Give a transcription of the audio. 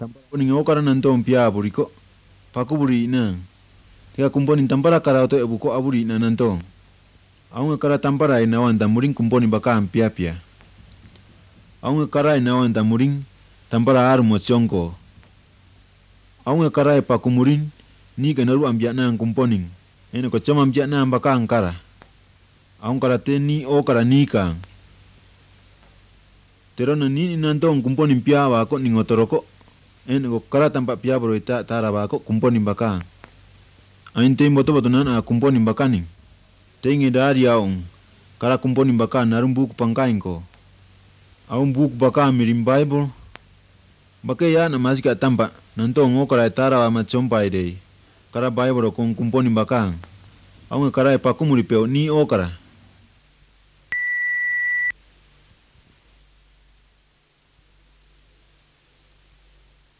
Kuning okara nantong pia buriko. Paku buri na. Tia kumponin tampara kara oto ebuko aburi na nantong. Aunga kara tampara inawan tamuring kumponin baka pia pia. Aunga kara inawan tamuring tampara aru mochongko. Aunga kara pakumurin ni kanaru ambia na kumponin. Ene ko chama ambia na baka angkara. Aunga kara teni okara nika. Tero na nini nantong kumponin pia wako ningotoroko. Ene ko kara tampak pia bro ita taraba ko kumponin baka. Ain tem boto nan a kumponin bakaning. Tengi dari aung kara kumponin baka narum buku pangkain ko. Aung buku baka mirim Bible. Baka ya na masika tampak nantong o kara taraba machompai dei. Kara Bible ko kumponin baka. Aung kara pakumuri peo ni o kara.